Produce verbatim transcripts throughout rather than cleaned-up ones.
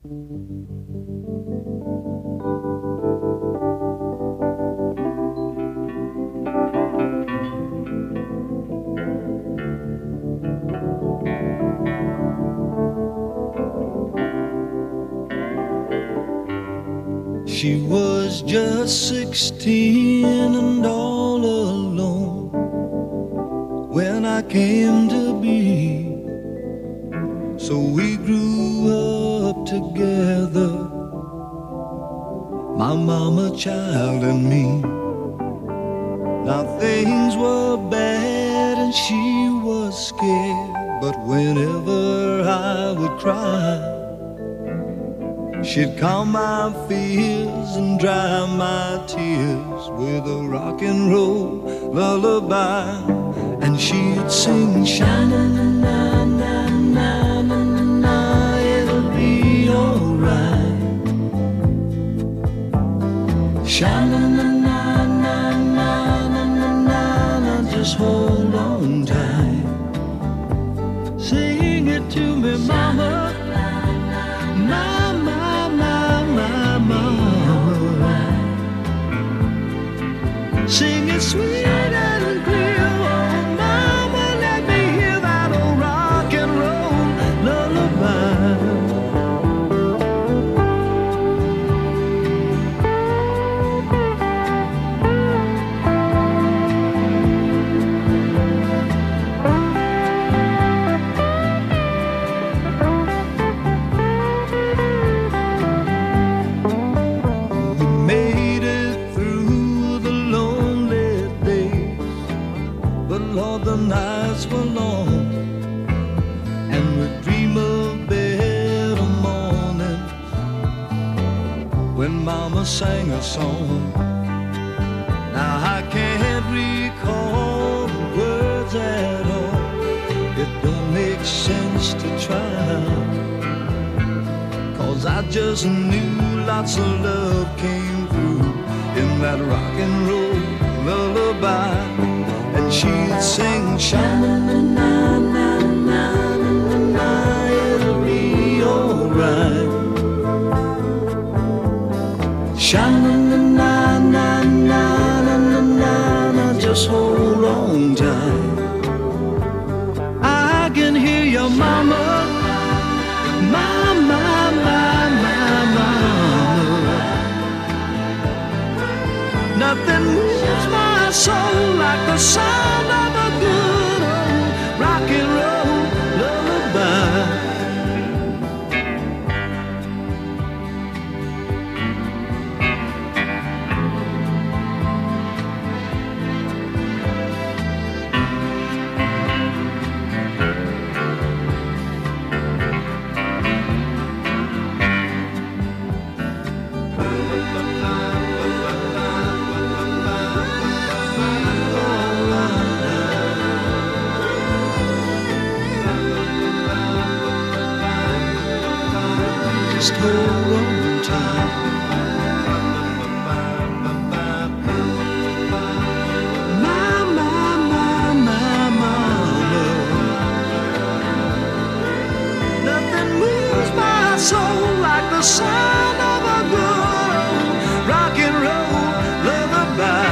She was just sixteen and all alone when I came to be. So we grew up together, my mama, child, and me. Now things were bad and she was scared, but whenever I would cry, she'd calm my fears and dry my tears with a rock and roll lullaby. And she'd sing, sha-na-na-na-na-na-na, it'll be alright. Sha-na-na-na-na-na-na-na, just hold on tight. Sing it to me, mama. Sing it sweet and clear, oh mama, let me hear that old rock and roll lullaby. We made it through the lonely days, but Lord, the nights were long, and we'd dream of better mornings when mama sang a song. Now I can't recall the words at all, it don't make sense to try, 'cause I just knew lots of love came through in that rock and roll lullaby. And she'd sing, sha-na-na-na-na-na-na, it'll be alright. Sha-na-na-na-na-na-na, just hold on tight. I can hear your mama, mama, mama, mama. Nothing moves my soul like the sound of a good old rock and roll lullaby. Just hold on tight. My, my, my, my, mama. Nothing moves my soul like the sound of a good rock and roll lullaby.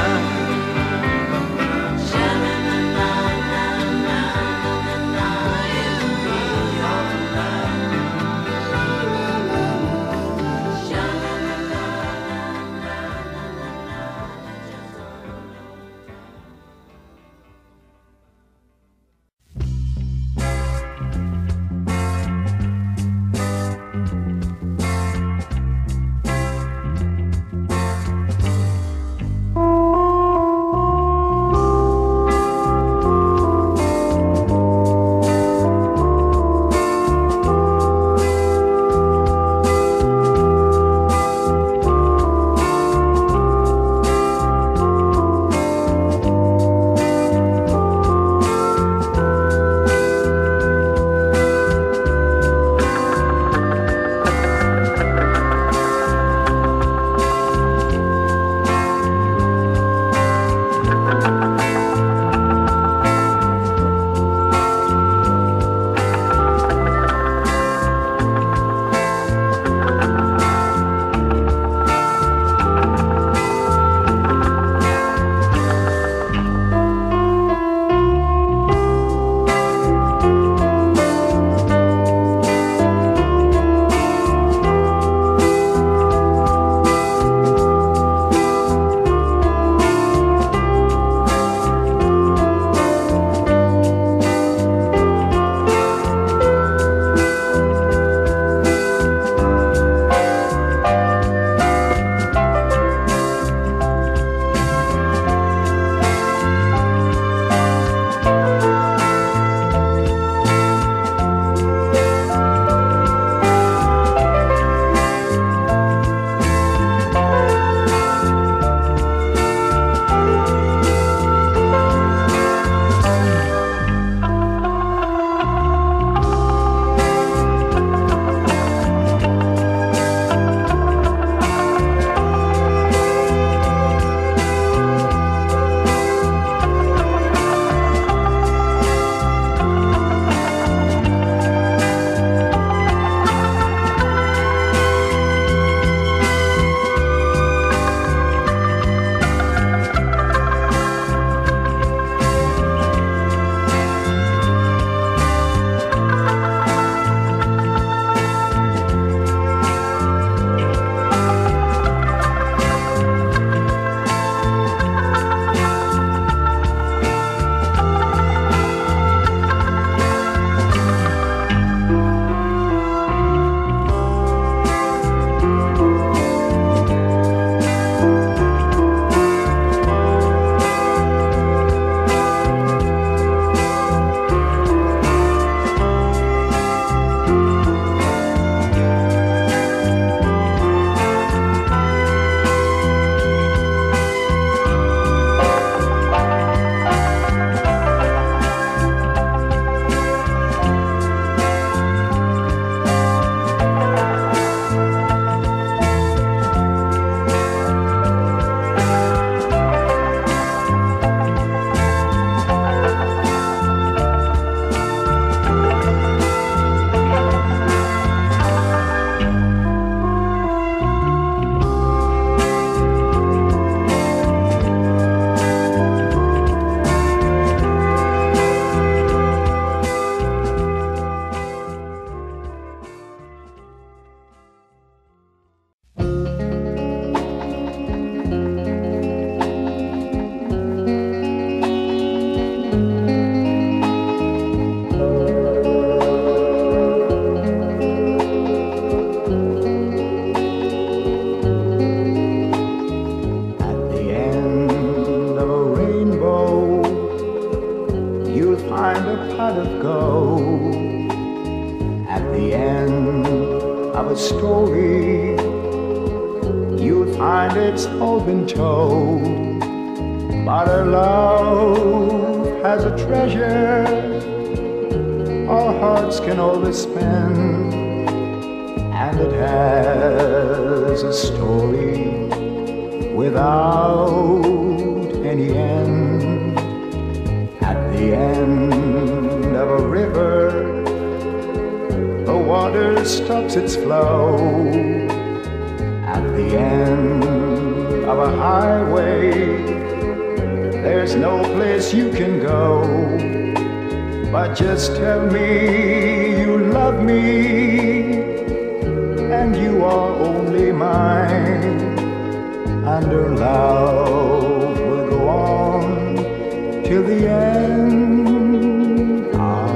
the end of a story, you'll find it's all been told. But our love has a treasure our hearts can always spend, and it has a story without any end. At the end of a river, the water stops its flow. At the end of a highway, there's no place you can go. But just tell me you love me, and you are only mine, and our love will go on till the end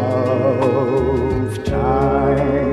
of time.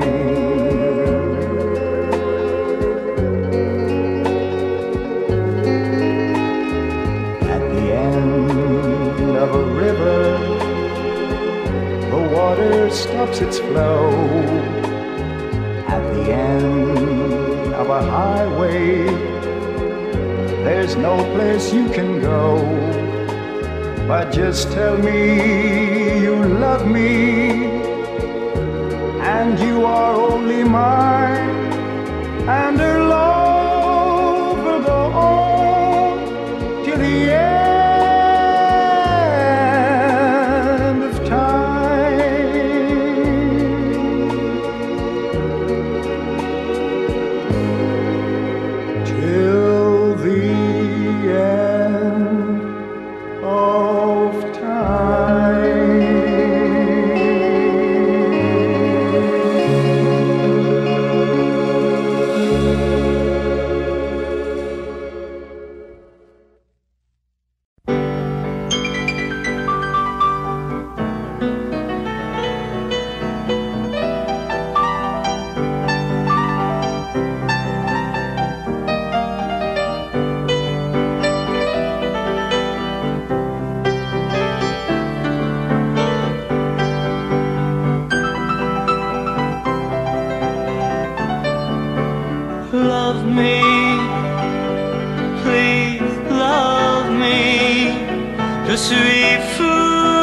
At the end of a river, the water stops its flow. At the end of a highway, there's no place you can go. But just tell me you love me, and you are only mine, and our love will go on till the end of time. Till the end of time. Love me, please love me. Je suis fou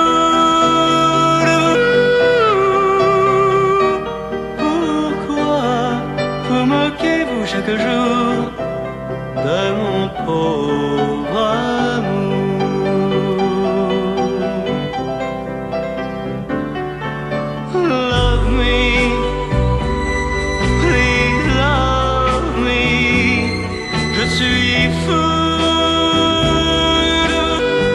de vous. Pourquoi vous moquez-vous chaque jour de mon pauvre amour? Love me, please love me. Je suis fou de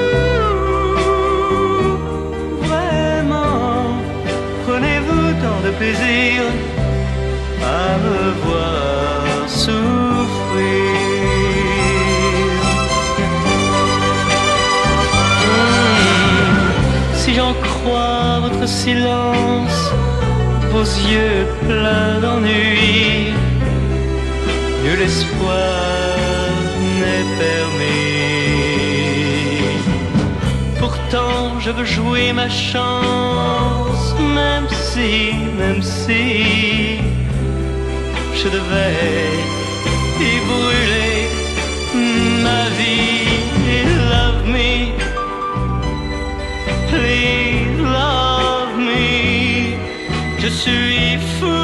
vous. Vraiment, prenez-vous tant de plaisir à me voir souffrir. Mmh. Si j'en crois votre silence, vos yeux pleins d'ennui, nul espoir n'est permis. Pourtant je veux jouer ma chance, même si, même si je devais y brûler ma vie. Love me, please love me. Je suis fou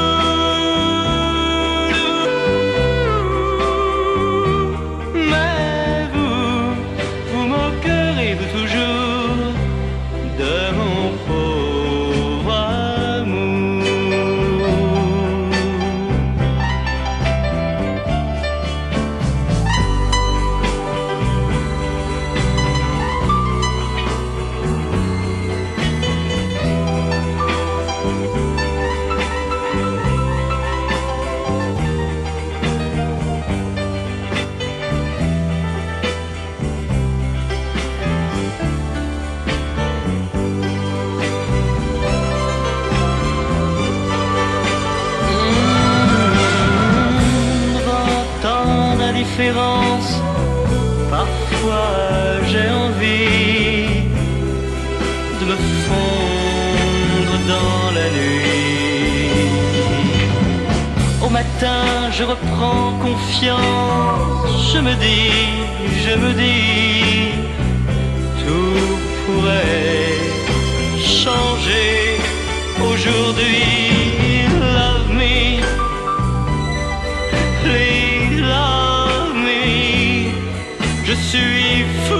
de vous. Mais vous, vous moquerez-vous toujours de mon pauvre amour? Parfois j'ai envie de me fondre dans la nuit. matin, je reprends confiance. Je me dis, je me dis, tout pourrait changer aujourd'hui. Love me, please love me. Je suis fou.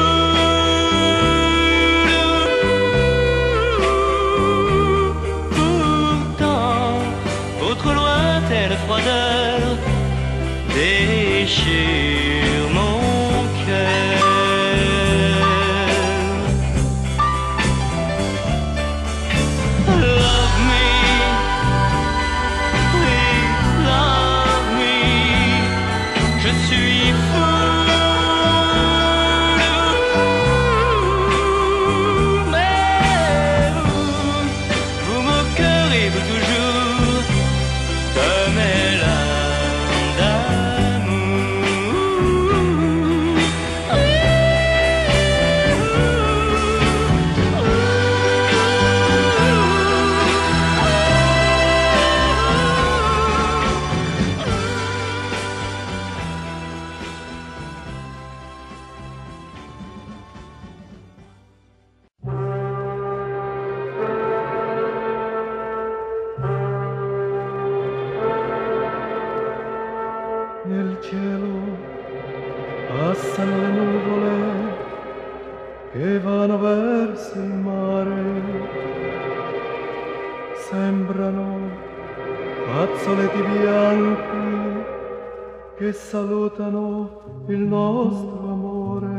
La froideur déchire mon cœur. Love me, please love me. Je suis fou de vous, mais vous, vous moquerez-vous toujours de mes larmes d'amour. Nel cielo passano le nuvole che vanno verso il mare, sembrano fazzoletti bianchi che salutano il nostro amore.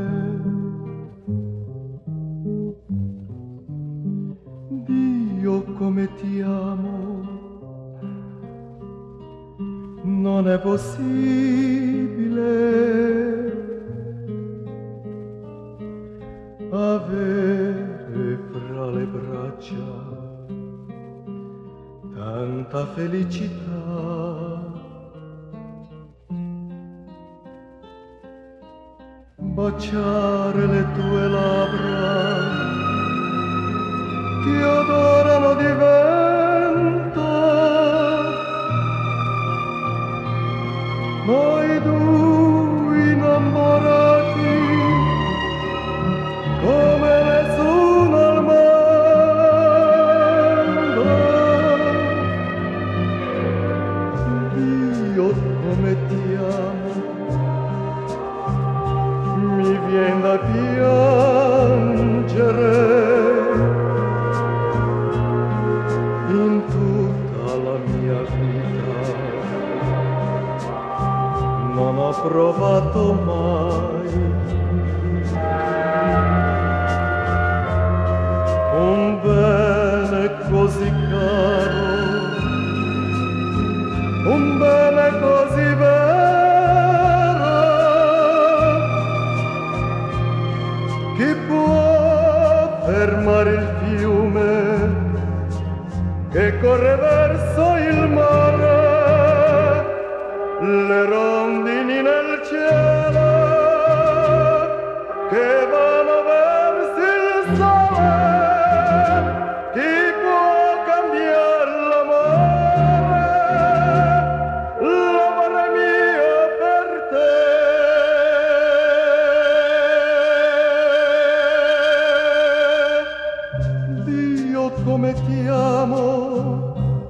Dio, come ti amo, non è possibile avere fra le braccia tanta felicità. Baciare le tue labbra che odorano di vento, noi due innamorati come nessuno al mondo. Io come ti amo, mi vien da piangere. In tutta la mia vita non ho provato mai un bene così caro, un bene così vero. Chi può fermare il fiume che corre verso il mare? Le rondini nel cielo che vanno verso il sole. Chi può cambiare l'amore, l'amore mio per te? Dio, come ti amo,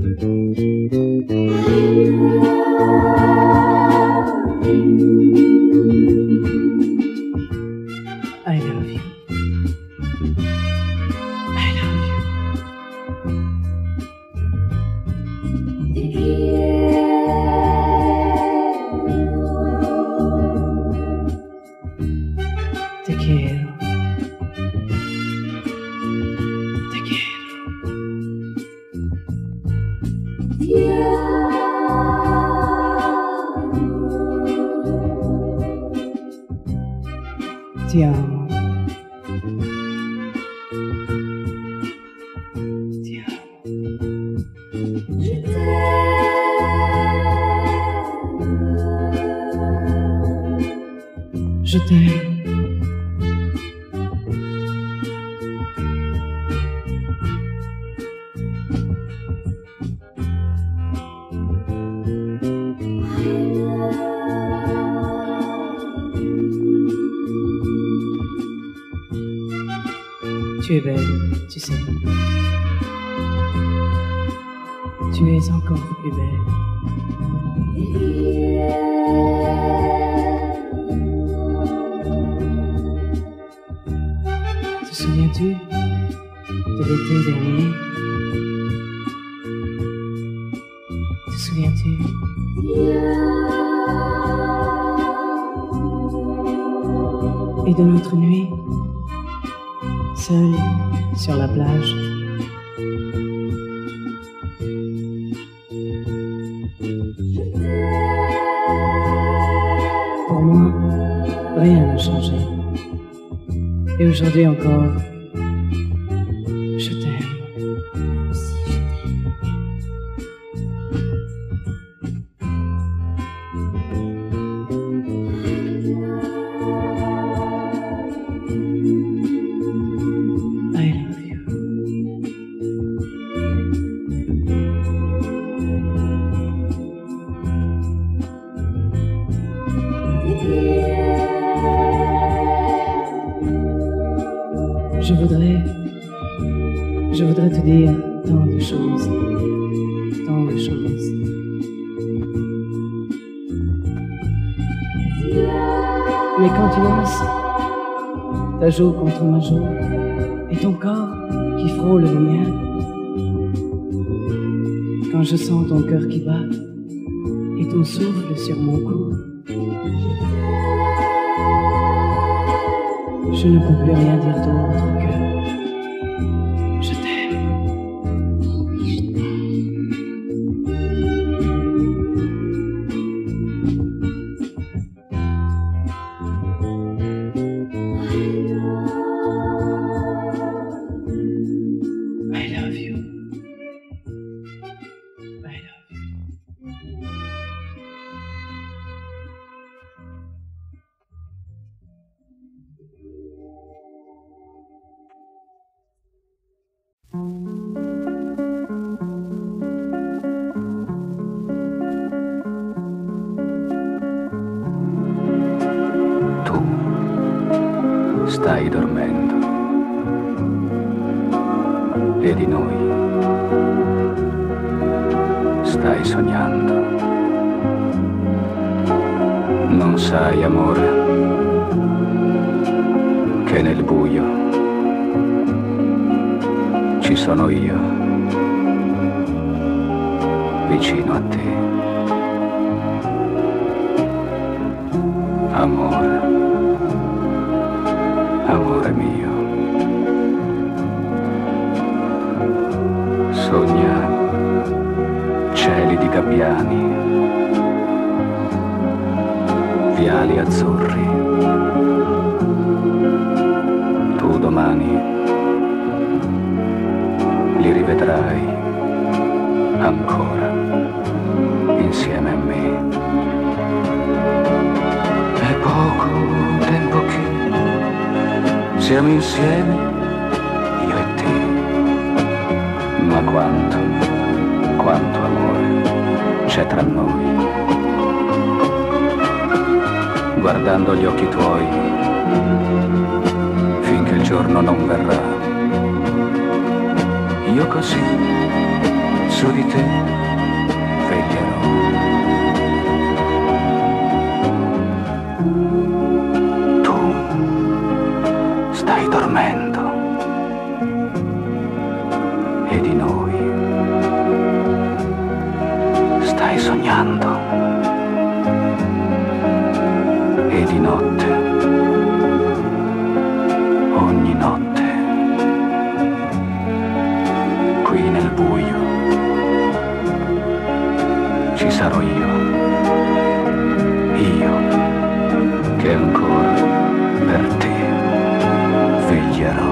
I love you. I love you. Te quiero. Te quiero. Ti amo. Ti amo. Je t'aime. Tu es belle, tu sais. Tu es encore plus belle. Te souviens-tu de l'été dernier? Te souviens-tu? Et de notre nuit, seule sur la plage. Pour moi, rien n'a changé. Et aujourd'hui encore, je t'aime. Aussi, je t'aime. I love you. Je voudrais, je voudrais te dire tant de choses, tant de choses. Mais quand tu danses, ta joue contre ma joue, et ton corps qui frôle le mien, quand je sens ton cœur qui bat, et ton souffle sur mon cou, je ne peux plus rien dire d'autre que je t'aime. Oh oui, je t'aime. I love you. I love you. Tu stai dormendo e di noi stai sognando. Non sai, amore, che nel buio ci sono io, vicino a te. Amore, amore mio, sogna cieli di gabbiani, viali azzurri. Tu domani li rivedrai ancora insieme a me. È poco tempo che siamo insieme, io e te, ma quanto, quanto amore c'è tra noi. Guardando gli occhi tuoi, finché il giorno non verrà, io così su di te veglierò. Tu stai dormendo e di noi stai sognando. E di notte, ogni notte, qui nel buio, ci sarò io, io che ancora per te veglierò.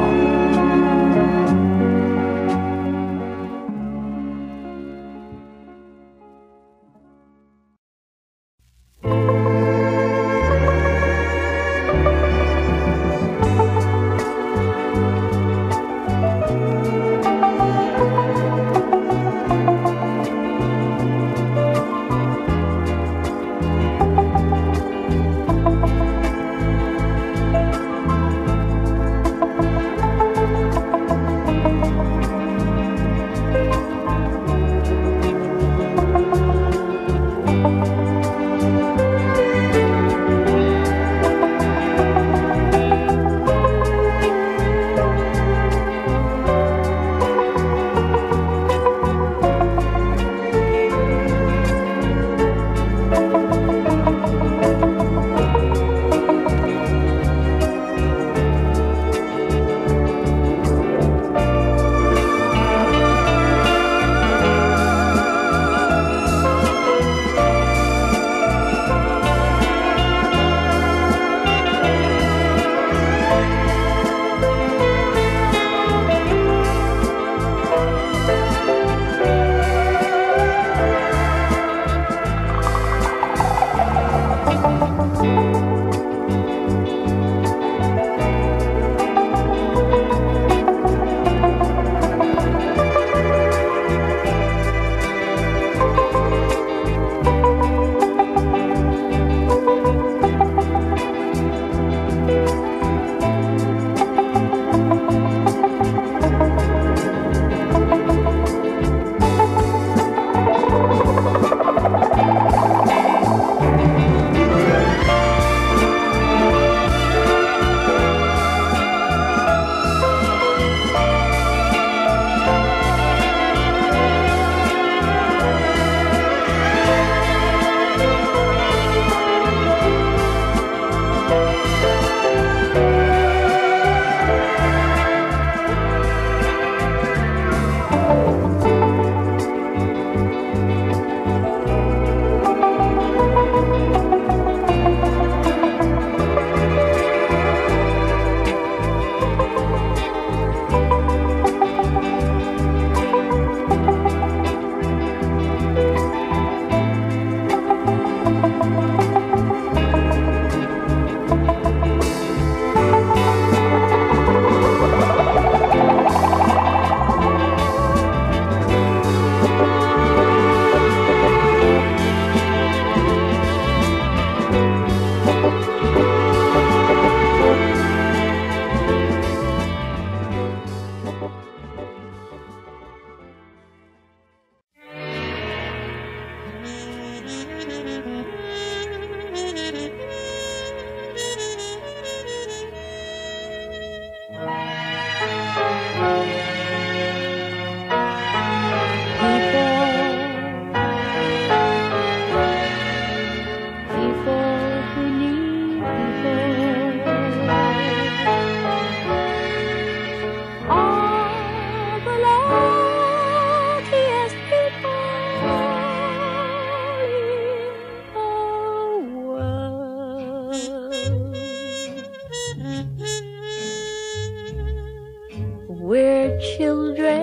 We're children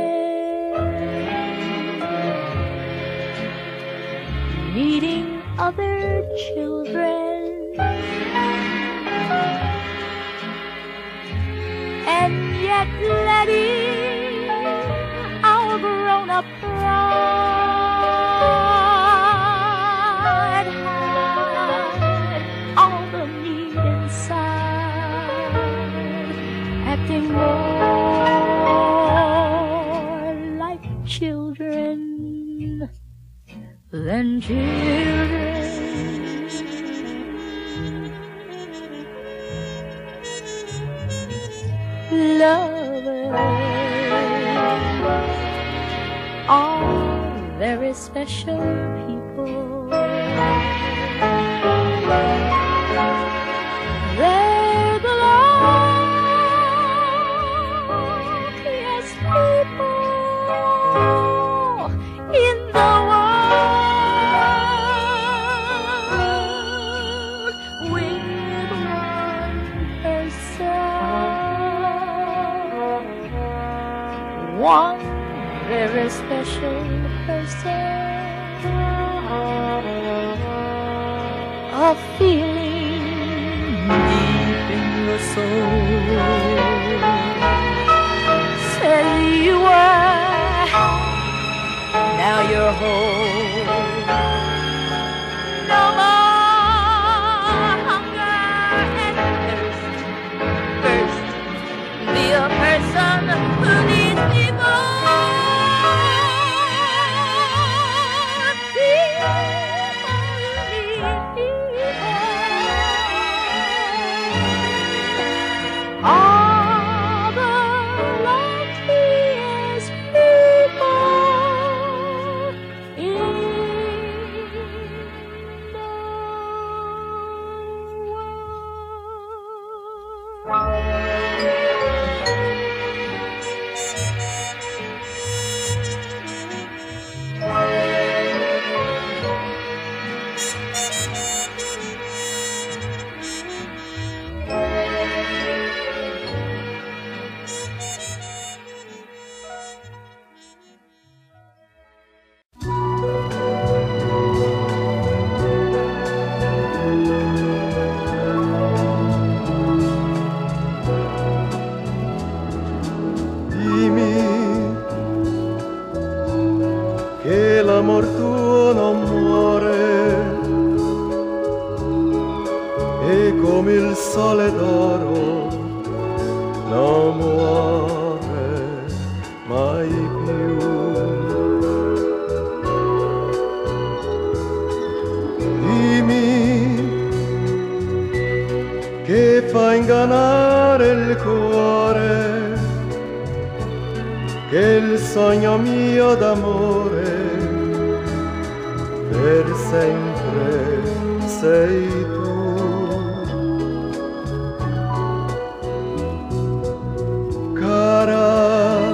meeting other children, and yet letting our grown-up pride hide all the need inside, acting more like children. than children. Lovers are very special people. They're the luckiest people in the world, with one person, one very special person, a feeling deep in your soul said you were, now you're whole. No more hunger and thirst. First, be a person who needs people. Are the luckiest people in the che l'amor tuo non muore, e come il sole d'oro non muore mai più. Dimmi che fa ingannare il cuore, che il sogno mio d'amore per sempre sei tu. Cara,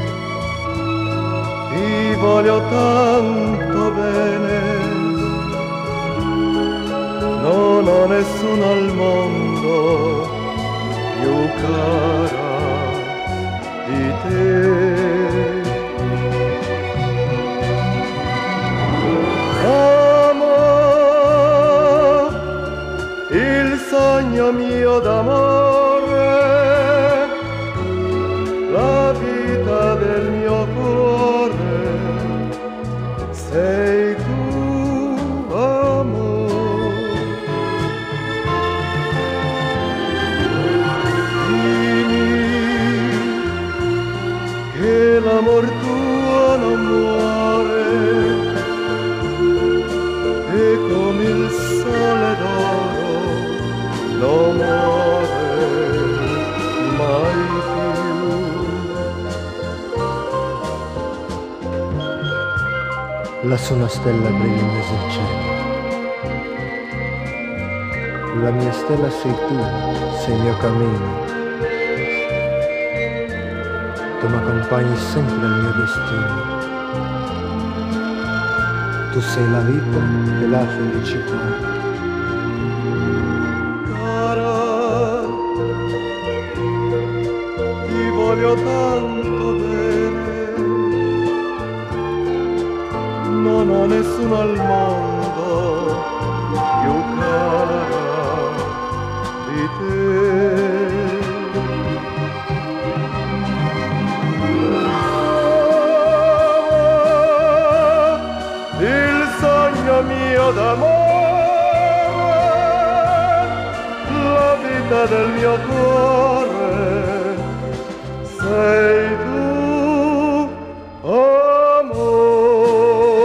ti voglio tanto bene, non ho nessuno al mondo più cara di te. Il sogno mio d'amore, la vita del mio cuore, sei tu, amore. Dimmi che l'amor tuo non muore, e come il sole d'oro non muore mai più. Lassù una stella brilla in mezzo al cielo. La mia stella sei tu, sei il mio cammino. Tu mi accompagni sempre al mio destino. Tu sei la vita e la felicità. Ti voglio tanto bene, non ho nessuno al mondo più cara di te. Il sogno mio d'amore, la vita del mio cuore, sei tu, amore.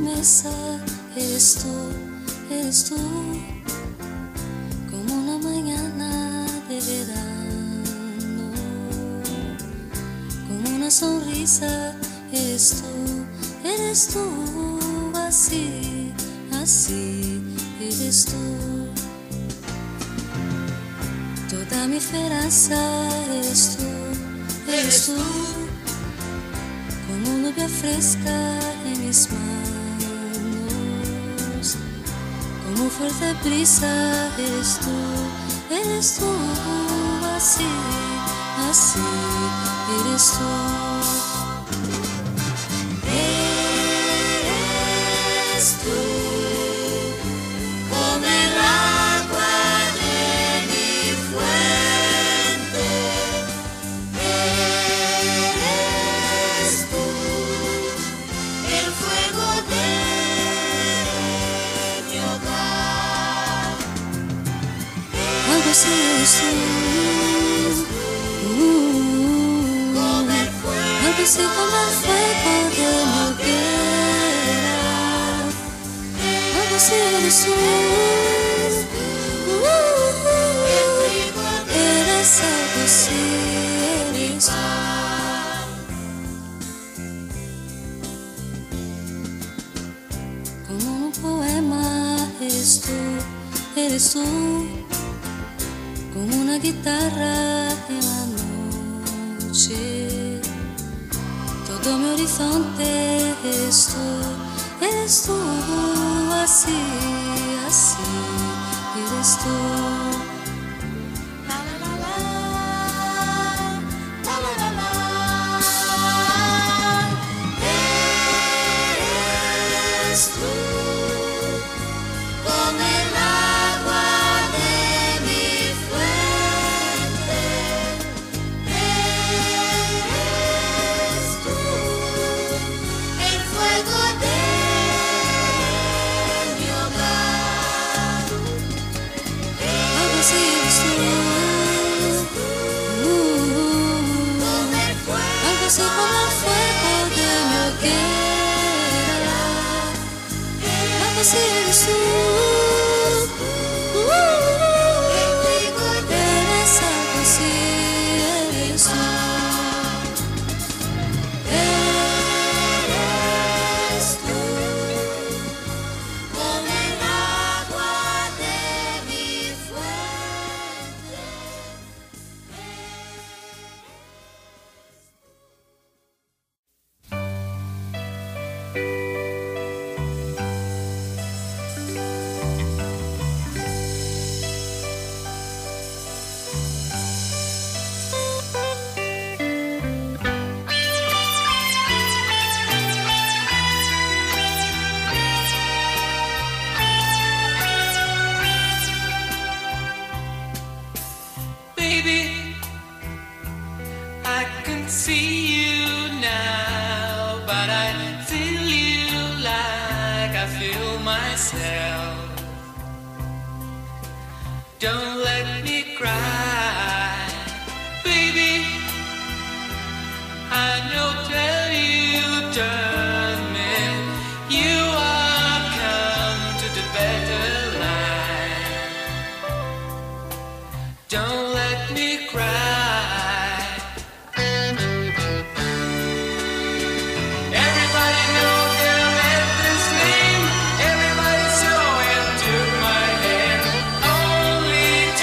promesa, eres tú, eres tú, como una mañana de verano, como una sonrisa, eres tú, eres tú, así, así, eres tú. Toda mi esperanza eres tú, eres tú, como lluvia fresca en mis manos, como fuerte brisa eres tú, eres tú, así, así, eres tú. Eres tú, como el agua de mi fuente. Eres tú, el fuego de mi hogar. Algo así eres tú, uh, como el fuego, algo así como el fuego de mi hoguera. Algo así eres tú, uh, eres algo así, eres tú. Como un poema eres tú, eres tú, como una guitarra en la noche. Todo mi horizonte eres tú, eres tú, así, así, eres tú. La la la la, la la la la. Eres tú, como el agua de mi fuente. Eres tú, el fuego de mi hogar. Algo así eres tú, uh, algo así como el fuego de mi hoguera. Algo así eres tú, uh, eres algo así, eres tú. Eres tú, como el agua de mi fuente. Baby, I can see you now, but I feel you like I feel myself. Don't let me cry, baby. I know tell you turn me, you are come to the better life. Don't let me cry. Everybody know their Memphis name. Everybody so into my head. Only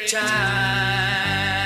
time.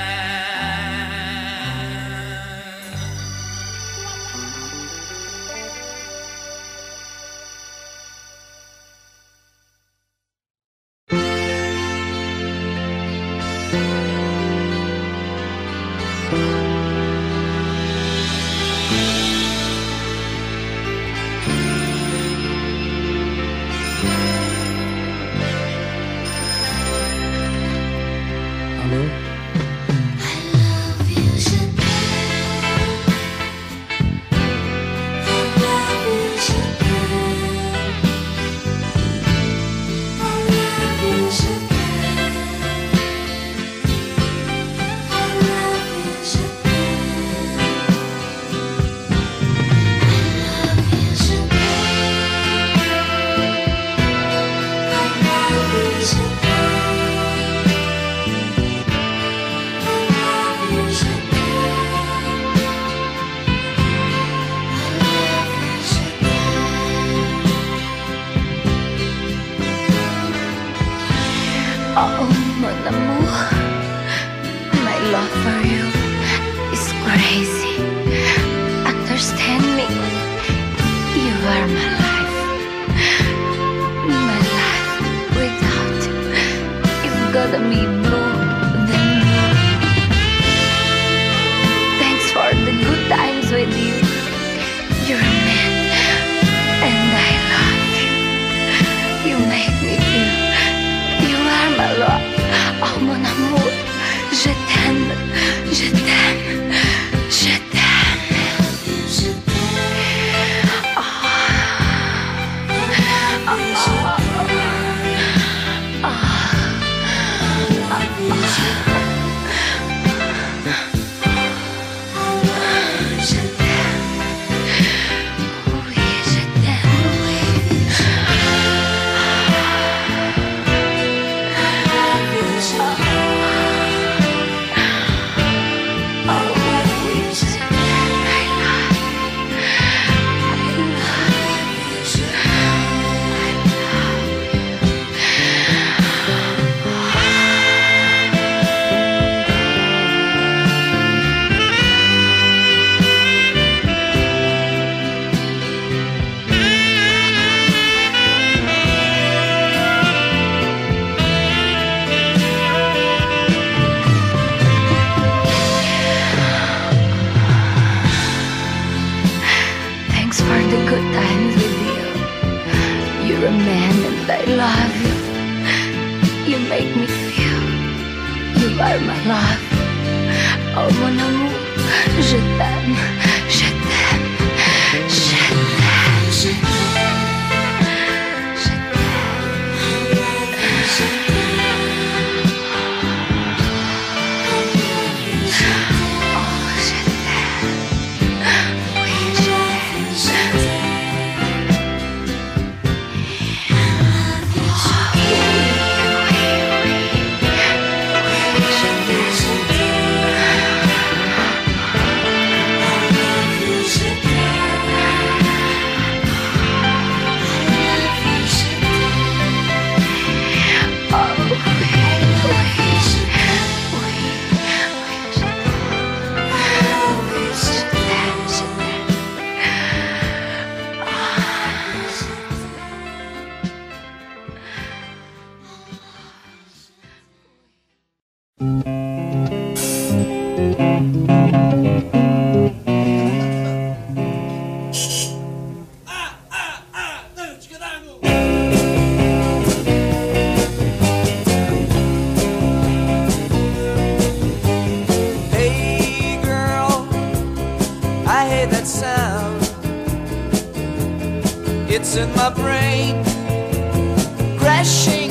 Oh, mon amour, my love for you is crazy. Understand me, you are my life. My life without you, you've gotta be blue than blue. Thanks for the good times with you. You're a man, and I love you. You make me feel you are my love. Oh mon amour, je t'aime, je t'aime, je t'aime. Oh. Oh. Oh. It's in my brain, crashing.